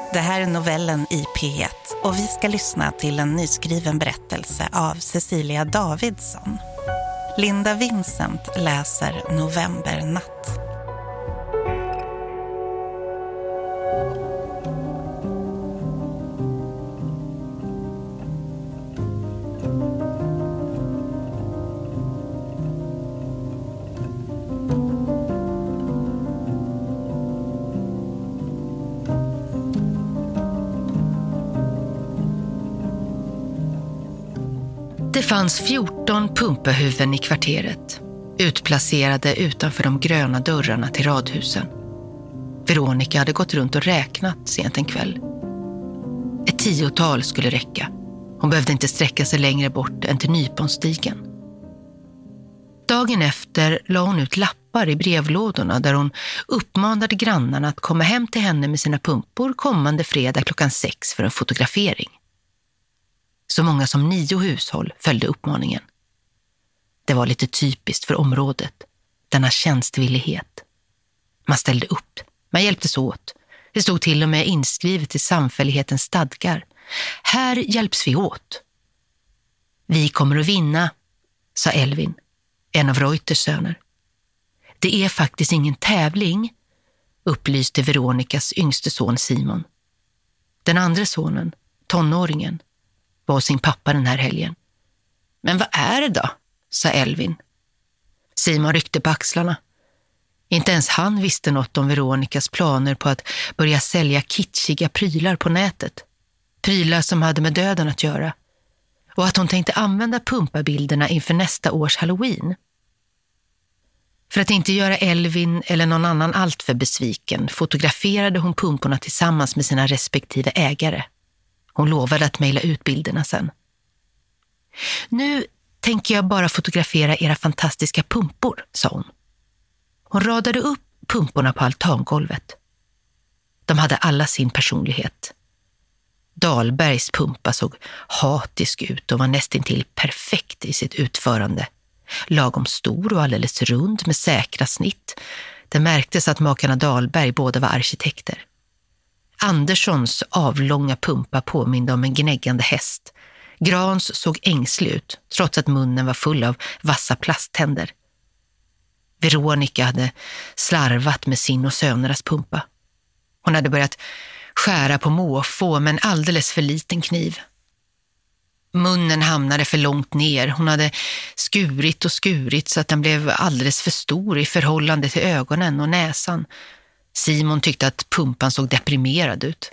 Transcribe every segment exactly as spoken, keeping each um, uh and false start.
Det här är Novellen i P ett och vi ska lyssna till en nyskriven berättelse av Cecilia Davidsson. Linda Vincent läser Novembernatt. Det fanns fjorton pumpahuvuden i kvarteret, utplacerade utanför de gröna dörrarna till radhusen. Veronica hade gått runt och räknat sent en kväll. Ett tiotal skulle räcka. Hon behövde inte sträcka sig längre bort än till Nyponstigen. Dagen efter la hon ut lappar i brevlådorna där hon uppmanade grannarna att komma hem till henne med sina pumpor kommande fredag klockan sex för en fotografering. Så många som nio hushåll följde uppmaningen. Det var lite typiskt för området, denna tjänstvillighet. Man ställde upp, man hjälptes åt. Det stod till och med inskrivet i samfällighetens stadgar. Här hjälps vi åt. Vi kommer att vinna, sa Elvin, en av Reuters söner. Det är faktiskt ingen tävling, upplyste Veronicas yngste son Simon. Den andra sonen, tonåringen, var sin pappa den här helgen. Men vad är det då? Sa Elvin. Simon ryckte på axlarna. Inte ens han visste något om Veronicas planer på att börja sälja kitschiga prylar på nätet. Prylar som hade med döden att göra. Och att hon tänkte använda pumpabilderna inför nästa års Halloween. För att inte göra Elvin eller någon annan allt för besviken fotograferade hon pumporna tillsammans med sina respektive ägare. Hon lovade att mejla ut bilderna sen. Nu tänker jag bara fotografera era fantastiska pumpor, sa hon. Hon radade upp pumporna på altangolvet. De hade alla sin personlighet. Dahlbergs pumpa såg hatisk ut och var nästintill perfekt i sitt utförande. Lagom stor och alldeles rund med säkra snitt. Det märktes att makarna Dahlberg båda var arkitekter. Anderssons avlånga pumpa påminde om en gnäggande häst. Grans såg ängslig ut, trots att munnen var full av vassa plasttänder. Veronica hade slarvat med sin och sönernas pumpa. Hon hade börjat skära på måfå med en alldeles för liten kniv. Munnen hamnade för långt ner. Hon hade skurit och skurit så att den blev alldeles för stor i förhållande till ögonen och näsan. Simon tyckte att pumpan såg deprimerad ut.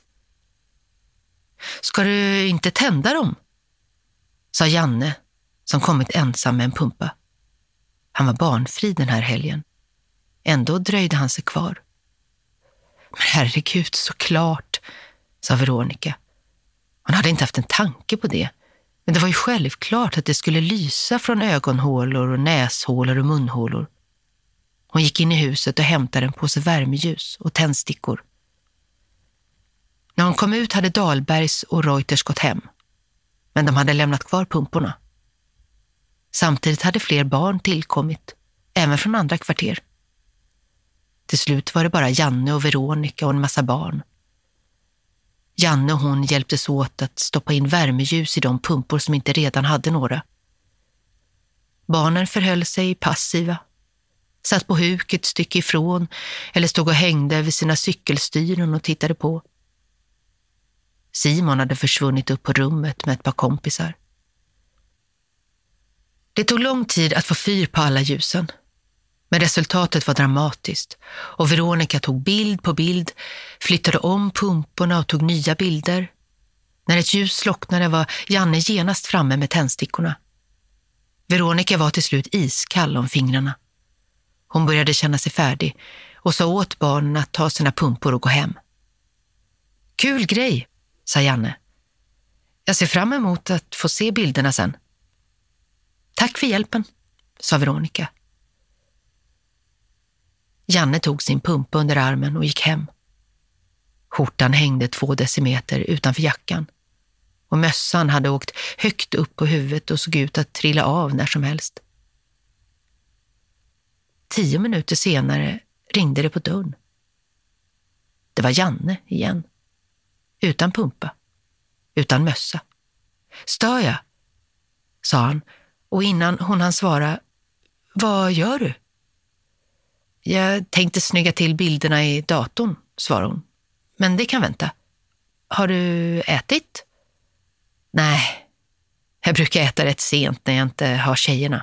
Ska du inte tända dem? Sa Janne, som kommit ensam med en pumpa. Han var barnfri den här helgen. Ändå dröjde han sig kvar. Men herregud, såklart, sa Veronica. Hon hade inte haft en tanke på det. Men det var ju självklart att det skulle lysa från ögonhålor och näshålor och munhålor. Hon gick in i huset och hämtade en påse värmeljus och tändstickor. När hon kom ut hade Dahlbergs och Reuters gått hem. Men de hade lämnat kvar pumporna. Samtidigt hade fler barn tillkommit, även från andra kvarter. Till slut var det bara Janne och Veronica och en massa barn. Janne och hon hjälptes åt att stoppa in värmeljus i de pumpor som inte redan hade några. Barnen förhöll sig passiva. Satt på huk ett stycke ifrån eller stod och hängde över sina cykelstyren och tittade på. Simon hade försvunnit upp på rummet med ett par kompisar. Det tog lång tid att få fyr på alla ljusen. Men resultatet var dramatiskt och Veronica tog bild på bild, flyttade om pumporna och tog nya bilder. När ett ljus slocknade var Janne genast framme med tändstickorna. Veronica var till slut iskall om fingrarna. Hon började känna sig färdig och sa åt barnen att ta sina pumpor och gå hem. Kul grej, sa Janne. Jag ser fram emot att få se bilderna sen. Tack för hjälpen, sa Veronica. Janne tog sin pumpa under armen och gick hem. Skjortan hängde två decimeter utanför jackan och mössan hade åkt högt upp på huvudet och såg ut att trilla av när som helst. Tio minuter senare ringde det på dörren. Det var Janne igen. utan pumpa, utan mössa. Stör jag? Sa han, och innan hon hann svara, vad gör du? Jag tänkte snygga till bilderna i datorn, svarade hon. Men det kan vänta. Har du ätit? Nej, jag brukar äta rätt sent när jag inte har tjejerna.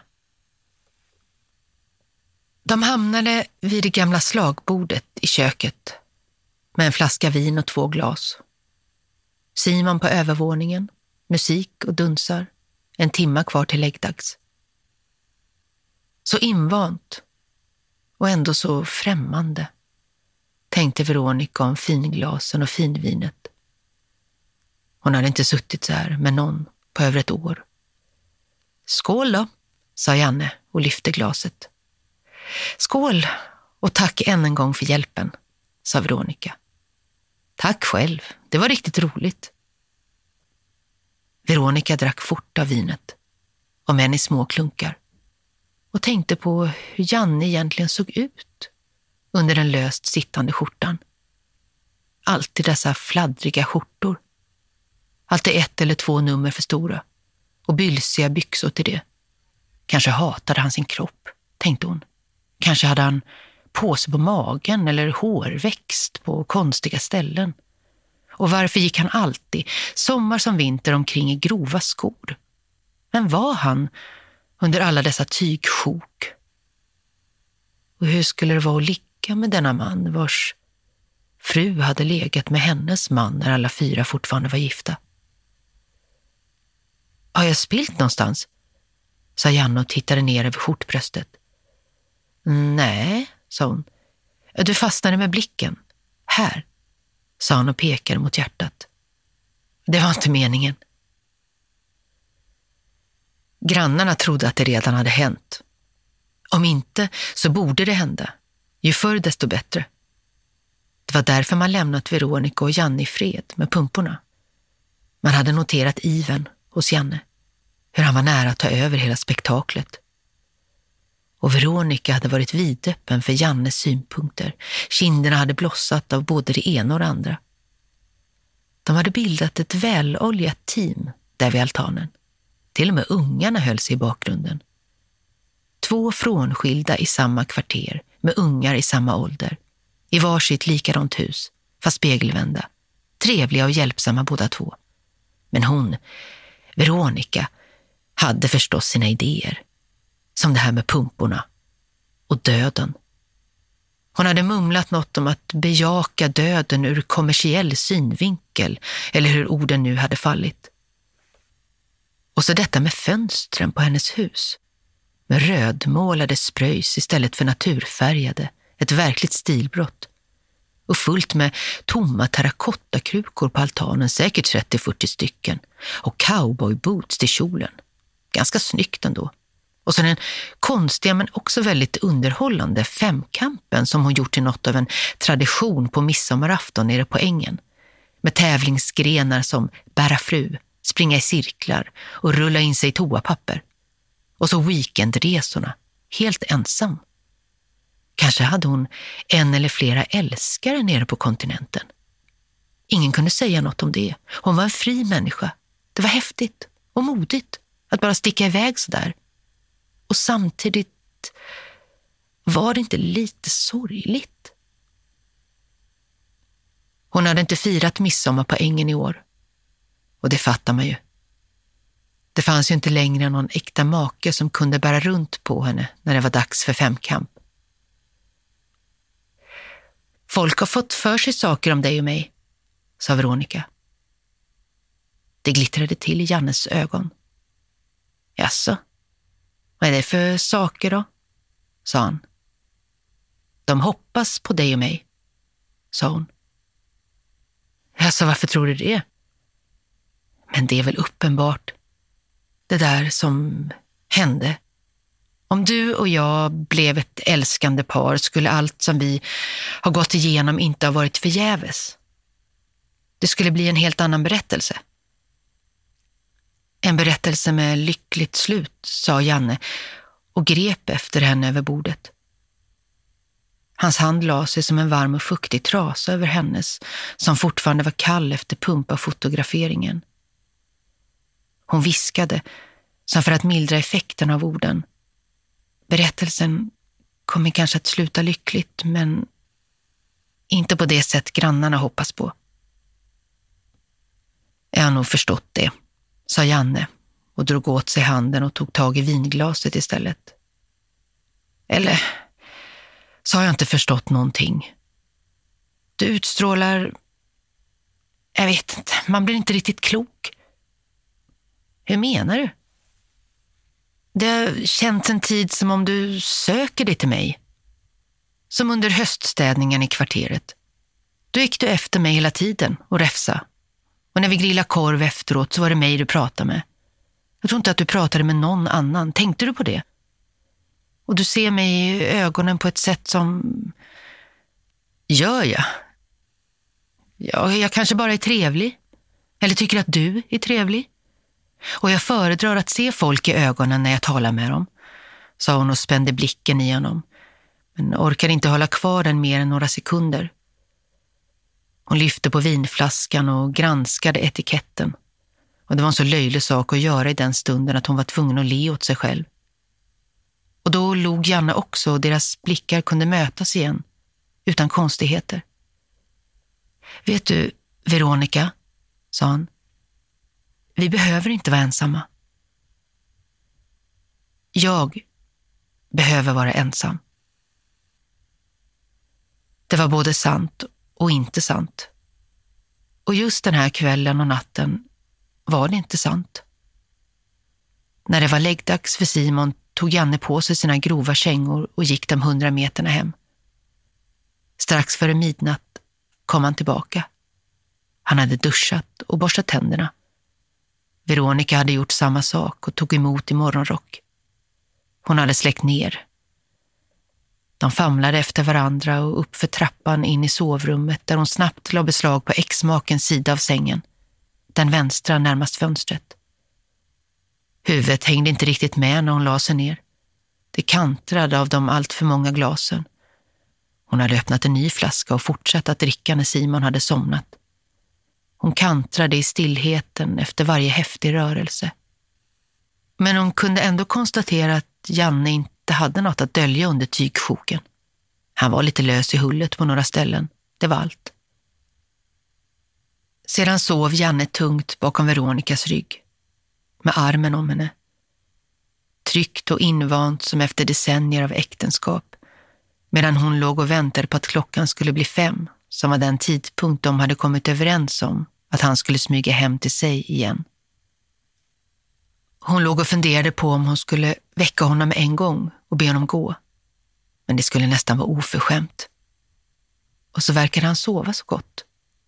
De hamnade vid det gamla slagbordet i köket med en flaska vin och två glas. Simon på övervåningen, musik och dunsar, en timma kvar till läggdags. Så invant och ändå så främmande, tänkte Veronica om finglasen och finvinet. Hon hade inte suttit så här med någon på över ett år. Skål då, sa Janne och lyfte glaset. Skål och tack än en gång för hjälpen, sa Veronica. Tack själv, det var riktigt roligt. Veronica drack fort av vinet, om än i små klunkar, och tänkte på hur Janne egentligen såg ut under den löst sittande skjortan. Alltid dessa fladdriga skjortor. Alltid ett eller två nummer för stora och bylsiga byxor till det. Kanske hatade han sin kropp, tänkte hon. Kanske hade han påse på magen eller hårväxt på konstiga ställen. Och varför gick han alltid, sommar som vinter, omkring i grova skor? Men var han under alla dessa tygsjok? Och hur skulle det vara att ligga med denna man vars fru hade legat med hennes man när alla fyra fortfarande var gifta? Har jag spilt någonstans? Sa Janne och tittade ner över skjortbröstet. Nej, sa hon. Du fastnade med blicken. Här, sa han och pekade mot hjärtat. Det var inte meningen. Grannarna trodde att det redan hade hänt. Om inte så borde det hända. Ju förr desto bättre. Det var därför man lämnat Veronica och Janne i fred med pumporna. Man hade noterat iven hos Janne. Hur han var nära att ta över hela spektaklet. Och Veronica hade varit vidöppen för Jannes synpunkter. Kinderna hade blossat av både det ena och det andra. De hade bildat ett väloljat team där vid altanen. Till och med ungarna höll sig i bakgrunden. Två frånskilda i samma kvarter med ungar i samma ålder. I varsitt likadant hus, fast spegelvända. Trevliga och hjälpsamma båda två. Men hon, Veronica, hade förstås sina idéer. Som det här med pumporna och döden. Hon hade mumlat något om att bejaka döden ur kommersiell synvinkel, eller hur orden nu hade fallit. Och så detta med fönstren på hennes hus. Med rödmålade spröjs istället för naturfärgade. Ett verkligt stilbrott. Och fullt med tomma terrakottakrukor på altanen, säkert trettio till fyrtio stycken. Och cowboyboots till kjolen. Ganska snyggt ändå. Och så den konstiga men också väldigt underhållande femkampen som hon gjort till något av en tradition på midsommarafton nere på ängen. Med tävlingsgrenar som bära fru, springa i cirklar och rulla in sig i toapapper. Och så weekendresorna, helt ensam. Kanske hade hon en eller flera älskare nere på kontinenten. Ingen kunde säga något om det. Hon var en fri människa. Det var häftigt och modigt att bara sticka iväg så där. Och samtidigt var det inte lite sorgligt. Hon hade inte firat midsommar på ängen i år. Och det fattar man ju. Det fanns ju inte längre någon äkta make som kunde bära runt på henne när det var dags för femkamp. Folk har fått för sig saker om dig och mig, sa Veronica. Det glittrade till i Jannes ögon. Jaså? Vad är det för saker då? Sa han. De hoppas på dig och mig, sa hon. Jaså, varför tror du det? Men det är väl uppenbart. Det där som hände. Om du och jag blev ett älskande par skulle allt som vi har gått igenom inte ha varit förgäves. Det skulle bli en helt annan berättelse. En berättelse med lyckligt slut, sa Janne och grep efter henne över bordet. Hans hand la sig som en varm och fuktig trasa över hennes, som fortfarande var kall efter pumpa-fotograferingen. Hon viskade, som för att mildra effekten av orden. Berättelsen kommer kanske att sluta lyckligt, men inte på det sätt grannarna hoppas på. Jag har nog förstått det, sa Janne och drog åt sig handen och tog tag i vinglaset istället. Eller så har jag inte förstått någonting. Du utstrålar... Jag vet inte, man blir inte riktigt klok. Hur menar du? Det har känts en tid som om du söker dig till mig. Som under höststädningen i kvarteret. Då gick du efter mig hela tiden och räfsa. Och när vi grillade korv efteråt så var det mig du pratade med. Jag tror inte att du pratade med någon annan. Tänkte du på det? Och du ser mig i ögonen på ett sätt som... Gör jag? Ja, jag kanske bara är trevlig. Eller tycker att du är trevlig. Och jag föredrar att se folk i ögonen när jag talar med dem, sa hon och spände blicken i honom. Men orkade inte hålla kvar den mer än några sekunder. Hon lyfte på vinflaskan och granskade etiketten. Och det var en så löjlig sak att göra i den stunden att hon var tvungen att le åt sig själv. Och då log Janne också och deras blickar kunde mötas igen, utan konstigheter. Vet du, Veronica, sa han. Vi behöver inte vara ensamma. Jag behöver vara ensam. Det var både sant och inte sant. Och just den här kvällen och natten var det inte sant. När det var läggdags för Simon tog Janne på sig sina grova kängor och gick de hundra meterna hem. Strax före midnatt kom han tillbaka. Han hade duschat och borstat tänderna. Veronica hade gjort samma sak och tog emot i morgonrock. Hon hade släckt ner. De famlade efter varandra och upp för trappan in i sovrummet där hon snabbt la beslag på exmakens sida av sängen, den vänstra närmast fönstret. Huvudet hängde inte riktigt med när hon la sig ner. Det kantrade av de allt för många glasen. Hon hade öppnat en ny flaska och fortsatt att dricka när Simon hade somnat. Hon kantrade i stillheten efter varje häftig rörelse. Men hon kunde ändå konstatera att Janne inte hade något att dölja under tygsjoken. Han var lite lös i hullet på några ställen. Det var allt. Sedan sov Janne tungt bakom Veronicas rygg, med armen om henne. Tryggt och invant som efter decennier av äktenskap, medan hon låg och väntade på att klockan skulle bli fem, som var den tidpunkt de hade kommit överens om att han skulle smyga hem till sig igen. Hon låg och funderade på om hon skulle väcka honom en gång och be honom gå. Men det skulle nästan vara oförskämt. Och så verkade han sova så gott.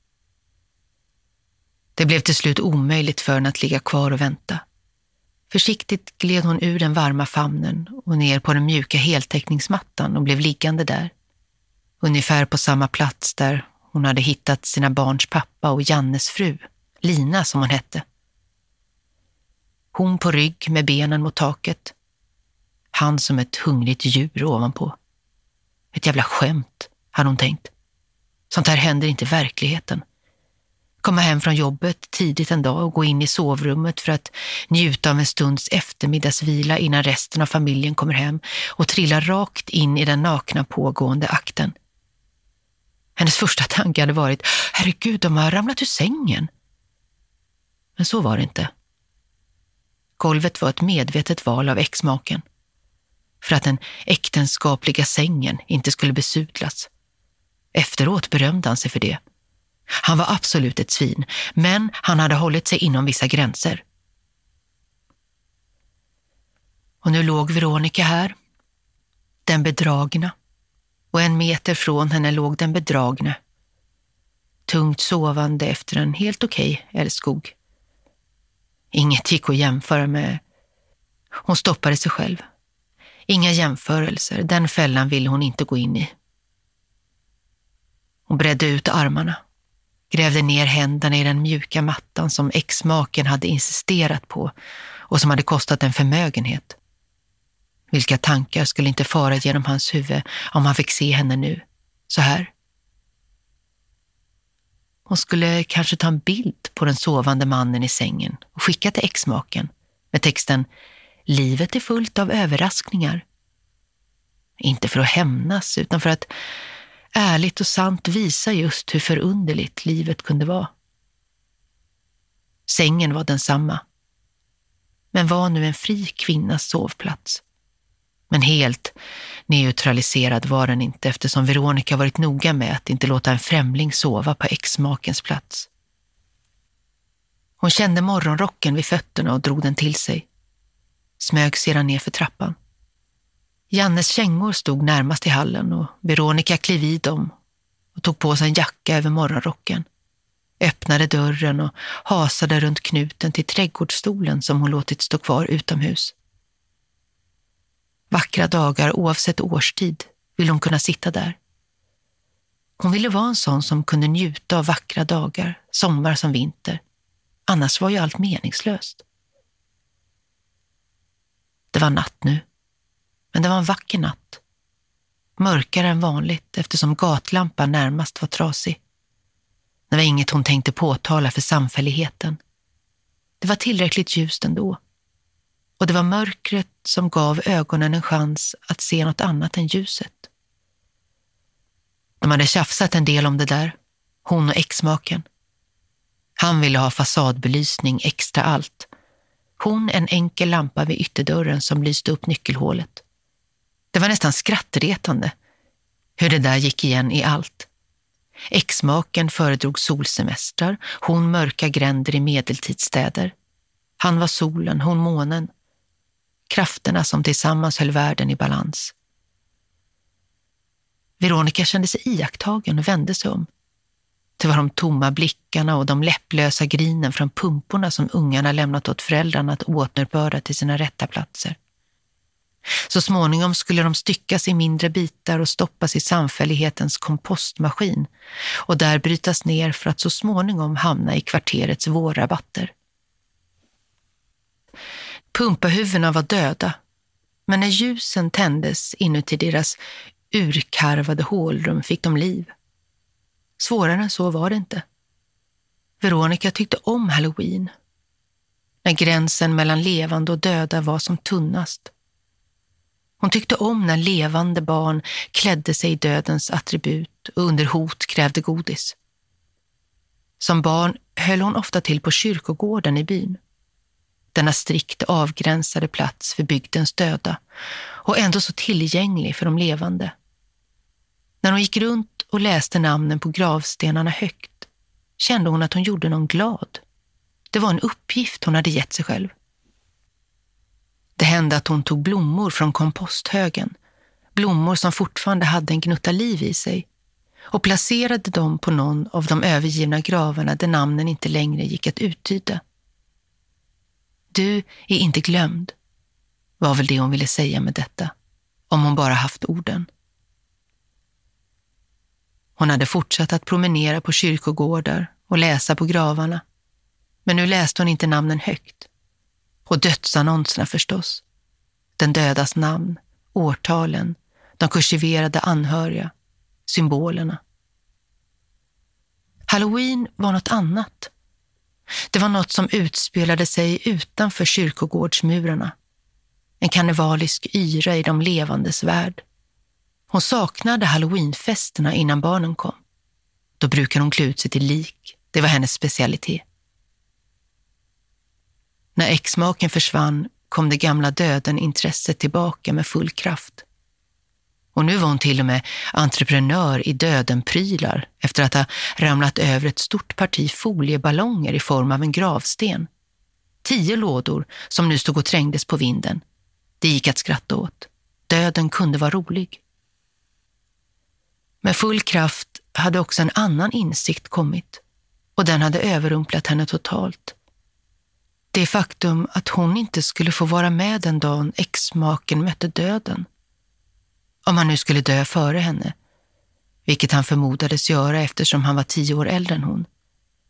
Det blev till slut omöjligt för henne att ligga kvar och vänta. Försiktigt gled hon ur den varma famnen och ner på den mjuka heltäckningsmattan och blev liggande där. Ungefär på samma plats där hon hade hittat sina barns pappa och Jannes fru, Lina som hon hette. Hon på rygg med benen mot taket. Han som ett hungrigt djur ovanpå. Ett jävla skämt, hade hon tänkt. Sånt här händer inte i verkligheten. Komma hem från jobbet tidigt en dag och gå in i sovrummet för att njuta av en stunds eftermiddagsvila innan resten av familjen kommer hem och trilla rakt in i den nakna pågående akten. Hennes första tanke hade varit, herregud, de har ramlat ur sängen. Men så var det inte. Golvet var ett medvetet val av exmaken. För att den äktenskapliga sängen inte skulle besudlas. Efteråt berömde han sig för det. Han var absolut ett svin, men han hade hållit sig inom vissa gränser. Och nu låg Veronica här, den bedragna. Och en meter från henne låg den bedragne. Tungt sovande efter en helt okej älskog. Inget gick att jämföra med. Hon stoppade sig själv. Inga jämförelser, den fällan ville hon inte gå in i. Hon bredde ut armarna. Grävde ner händerna i den mjuka mattan som exmaken hade insisterat på och som hade kostat en förmögenhet. Vilka tankar skulle inte fara genom hans huvud om han fick se henne nu, så här? Hon skulle kanske ta en bild på den sovande mannen i sängen och skicka till exmaken med texten "Livet är fullt av överraskningar". Inte för att hämnas utan för att ärligt och sant visa just hur förunderligt livet kunde vara. Sängen var densamma, men var nu en fri kvinnas sovplats. Men helt neutraliserad var den inte eftersom Veronica varit noga med att inte låta en främling sova på exmakens plats. Hon kände morgonrocken vid fötterna och drog den till sig. Smög sedan ner för trappan. Jannes kängor stod närmast i hallen och Veronica klev i dem och tog på sig en jacka över morgonrocken. Öppnade dörren och hasade runt knuten till trädgårdsstolen som hon låtit stå kvar utomhus. Vackra dagar oavsett årstid ville hon kunna sitta där. Hon ville vara en sån som kunde njuta av vackra dagar, sommar som vinter. Annars var ju allt meningslöst. Det var natt nu, men det var en vacker natt. Mörkare än vanligt eftersom gatlampan närmast var trasig. Det var inget hon tänkte påtala för samfälligheten. Det var tillräckligt ljust ändå. Och det var mörkret som gav ögonen en chans att se något annat än ljuset. De hade tjafsat en del om det där, hon och exmaken. Han ville ha fasadbelysning extra allt. Hon en enkel lampa vid ytterdörren som lyste upp nyckelhålet. Det var nästan skrattretande hur det där gick igen i allt. Exmaken föredrog solsemestrar, hon mörka gränder i medeltidsstäder. Han var solen, hon månen. Krafterna som tillsammans höll världen i balans. Veronica kände sig iakttagen och vände sig om. Det var de tomma blickarna och de läpplösa grinen från pumporna som ungarna lämnat åt föräldrarna att återbörda till sina rätta platser. Så småningom skulle de styckas i mindre bitar och stoppas i samfällighetens kompostmaskin och där brytas ner för att så småningom hamna i kvarterets vårrabatter. Pumpahuvudena var döda, men när ljusen tändes inuti deras urkarvade hålrum fick de liv. Svårare än så var det inte. Veronica tyckte om Halloween, när gränsen mellan levande och döda var som tunnast. Hon tyckte om när levande barn klädde sig i dödens attribut och under hot krävde godis. Som barn höll hon ofta till på kyrkogården i byn. Denna strikt avgränsade plats för bygdens döda och ändå så tillgänglig för de levande. När hon gick runt och läste namnen på gravstenarna högt kände hon att hon gjorde någon glad. Det var en uppgift hon hade gett sig själv. Det hände att hon tog blommor från komposthögen, blommor som fortfarande hade en gnutta liv i sig, och placerade dem på någon av de övergivna gravarna där namnen inte längre gick att uttyda. Du är inte glömd, var väl det hon ville säga med detta, om hon bara haft orden. Hon hade fortsatt att promenera på kyrkogårdar och läsa på gravarna, men nu läste hon inte namnen högt. Och dödsannonserna förstås. Den dödas namn, årtalen, de kursiverade anhöriga, symbolerna. Halloween var något annat. Det var något som utspelade sig utanför kyrkogårdsmurarna. En karnevalisk yra i de levandes värld. Hon saknade Halloweenfesterna innan barnen kom. Då brukade hon klä ut sig till lik. Det var hennes specialitet. När exmaken försvann kom det gamla döden intresset tillbaka med full kraft. Och nu var hon till och med entreprenör i dödenprylar efter att ha ramlat över ett stort parti folieballonger i form av en gravsten. Tio lådor som nu stod och trängdes på vinden. Det gick att skratta åt. Döden kunde vara rolig. Med full kraft hade också en annan insikt kommit och den hade överrumplat henne totalt. Det faktum att hon inte skulle få vara med den dagen exmaken mötte döden. Om han nu skulle dö före henne, vilket han förmodades göra eftersom han var tio år äldre än hon.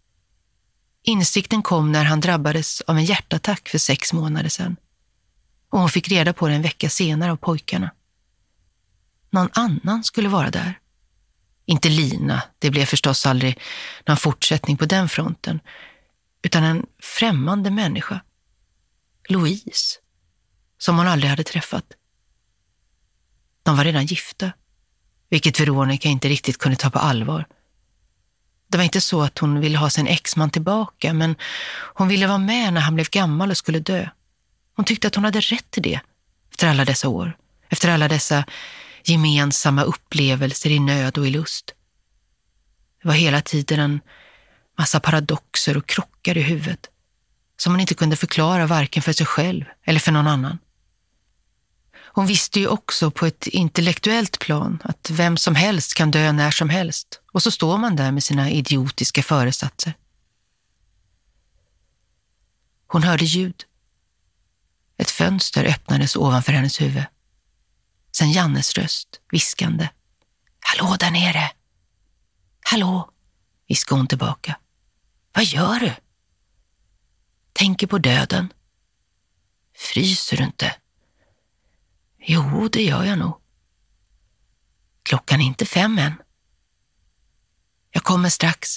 Insikten kom när han drabbades av en hjärtattack för sex månader sedan. Och hon fick reda på det en vecka senare av pojkarna. Någon annan skulle vara där. Inte Lina, det blev förstås aldrig någon fortsättning på den fronten. Utan en främmande människa. Louise. Som hon aldrig hade träffat. De var redan gifta. Vilket Veronica inte riktigt kunde ta på allvar. Det var inte så att hon ville ha sin exman tillbaka, men hon ville vara med när han blev gammal och skulle dö. Hon tyckte att hon hade rätt till det efter alla dessa år. Efter alla dessa gemensamma upplevelser i nöd och i lust. Det var hela tiden en massa paradoxer och krockar i huvudet som hon inte kunde förklara varken för sig själv eller för någon annan. Hon visste ju också på ett intellektuellt plan att vem som helst kan dö när som helst. Och så står man där med sina idiotiska föresatser. Hon hörde ljud. Ett fönster öppnades ovanför hennes huvud. Sen Jannes röst, viskande. Hallå där nere! Hallå, viskade hon tillbaka. Vad gör du? Tänker på döden. Fryser du inte? Jo, det gör jag nog. Klockan är inte fem än. Jag kommer strax.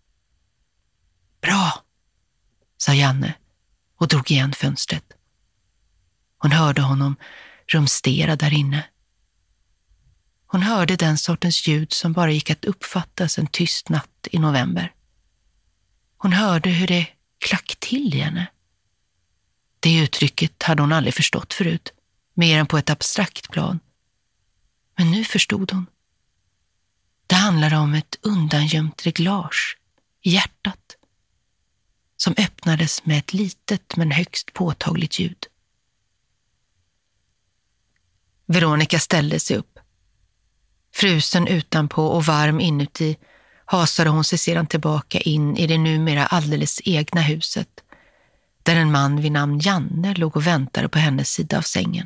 Bra, sa Janne och drog igen fönstret. Hon hörde honom rumstera där inne. Hon hörde den sortens ljud som bara gick att uppfattas en tyst natt i november. Hon hörde hur det klack till i henne. Det uttrycket hade hon aldrig förstått förut. Mer än på ett abstrakt plan. Men nu förstod hon. Det handlade om ett undangömt reglage i hjärtat som öppnades med ett litet men högst påtagligt ljud. Veronica ställde sig upp. Frusen utanpå och varm inuti hasade hon sig sedan tillbaka in i det numera alldeles egna huset där en man vid namn Janne låg och väntade på hennes sida av sängen.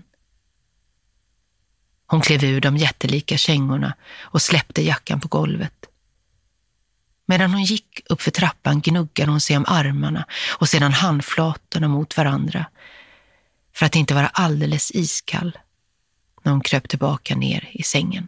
Hon klev ur de jättelika kängorna och släppte jackan på golvet. Medan hon gick upp för trappan gnuggade hon sig om armarna och sedan handflatorna mot varandra för att inte vara alldeles iskall när hon kröp tillbaka ner i sängen.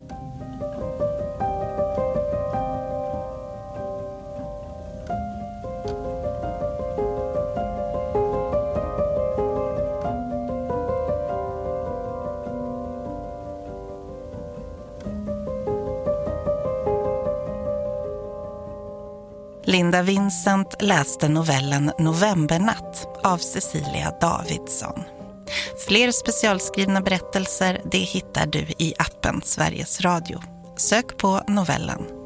Linda Vincent läste novellen Novembernatt av Cecilia Davidsson. Fler specialskrivna berättelser det hittar du i appen Sveriges Radio. Sök på novellen.